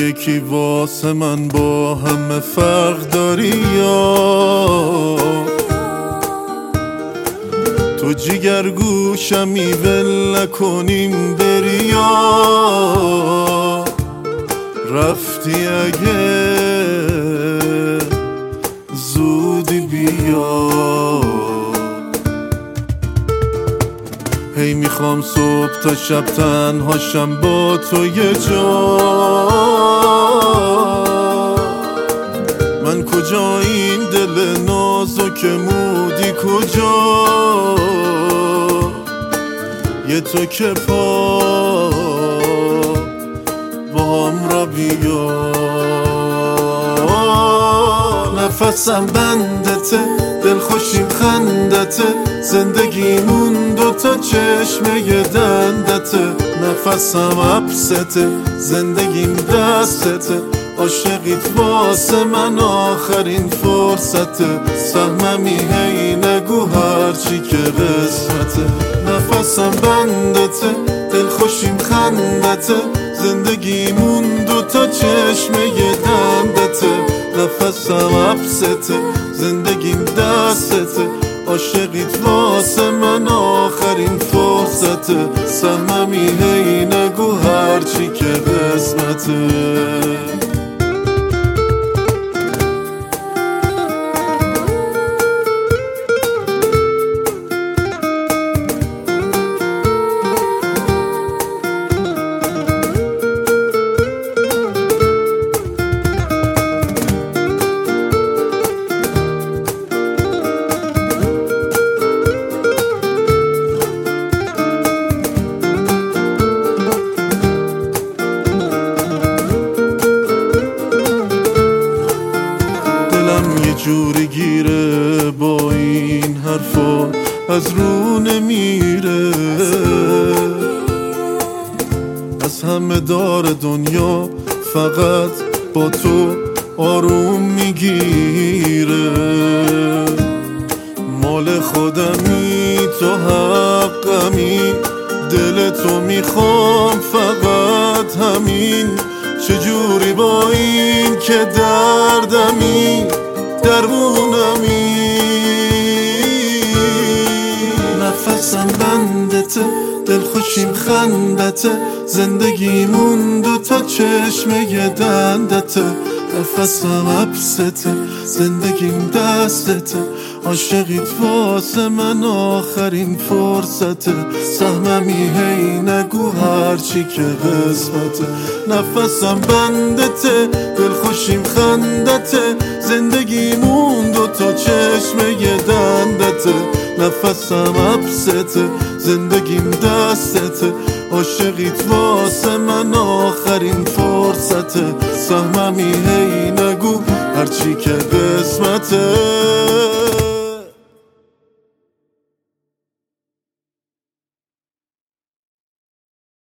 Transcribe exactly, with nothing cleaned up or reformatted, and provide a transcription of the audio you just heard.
یکی واسه من با همه فرق داری یا تو جگر گوشمی ول نکنیم بری یا رفتی اگه زودی بیا. هی میخوام صبح تا شب تنهاشم با تو یه جا، من کجا این دل نازکمودی کجا، یه تو که پا با هم را بیا. نفسم بندته دل خوشیم خندته، زندگیمون دوتا چشمه دندته. نفسم عبسته زندگیم دستته، عاشقیت واسه من آخرین فرصته. سهممی هی نگو هرچی که قسمته. نفسم بندته دل خوشیم خندته، زندگیمون دوتا چشمه دندته. نفسم عبسته زندگیم دستته، عاشقیت واسه من آخرین فرصته. سهممی هی نگو هرچی که قسمته. جوری گیره با این حرفا از رو نمیره، از همه دار دنیا فقط با تو آروم میگیره. مال خودمی تو حقمی، دل تو میخوام فقط همین. چجوری با این که دردمی درمونمی. نفسم بندته دل خوشیم خندته، زندگیمون دوتا چشمه دندته. نفسم عبسته زندگیم دستته، عاشقیت واسه من آخرین فرصته. سهممی هی نگو هرچی که قسمته. نفسم بندته دل خوشیم خندته، زندگیمون دوتا چشمه دندته. نفسم عبسته زندگیم دستته، عاشقیت واسه من آخرین فرصته. سهممی هی